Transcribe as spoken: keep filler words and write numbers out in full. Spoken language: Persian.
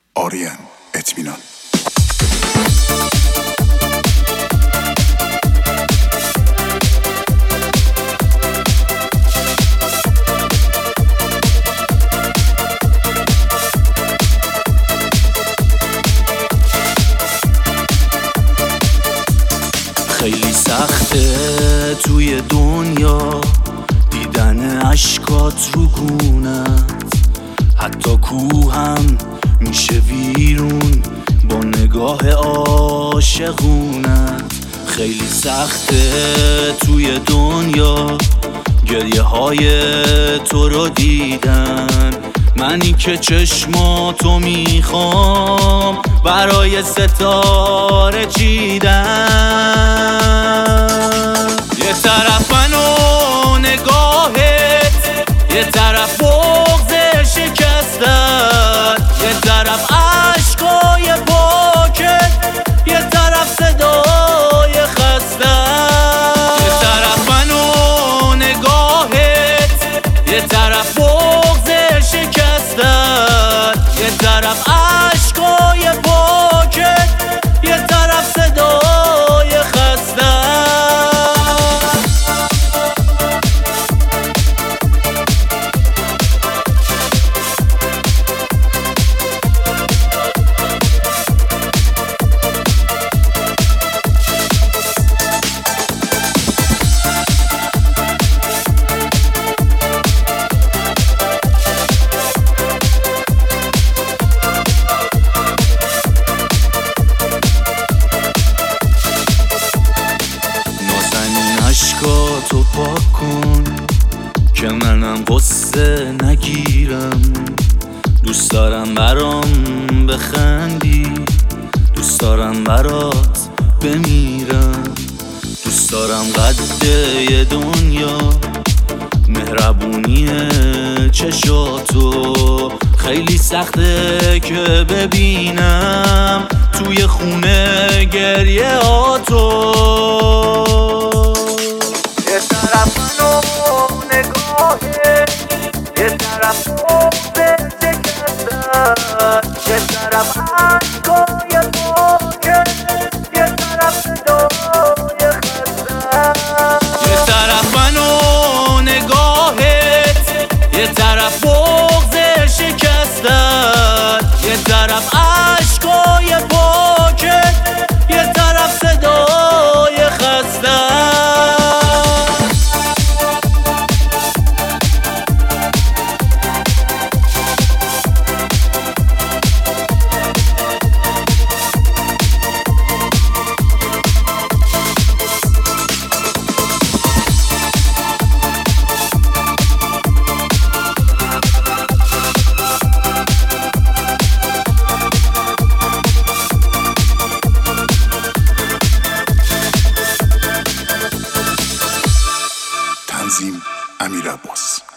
آریان اطمینان. خیلی سخته توی دنیا دیدن اشکات رو گونت، حتی کوهم میشه ویرون با نگاه عاشقونت. خیلی سخته توی دنیا گریه های تو رو دیدن، منی که چشماتو میخوام برای ستاره چیدن. یه طرف منو نگاهت، یه طرف بغض شکستن، یه طرف عشقای پاکت، یه طرف صدای خستن. یه طرف منو نگاهت، یه طرف بغض شکستن، یه طرف عشقای پاکت، یه طرف صدای خستن. اشکاتو پاک کن که منم قصه نگیرم. دوست دارم برام بخندی، دوست دارم برات بمیرم. دوست دارم قد یه دنیا مهربونی چشاتو. خیلی سخته که ببینم توی خونه گریه آتو. یه طرف منو نگاهه، یه طرف بغض شکستن، یه طرف عشقای پاکت، یه طرف صدای خستن. یه طرف منو نگاهت، یه طرف بغض شکستن، یه طرف عشقای پاکت، یه طرف صدای خستن. تنظیم امیر عباس.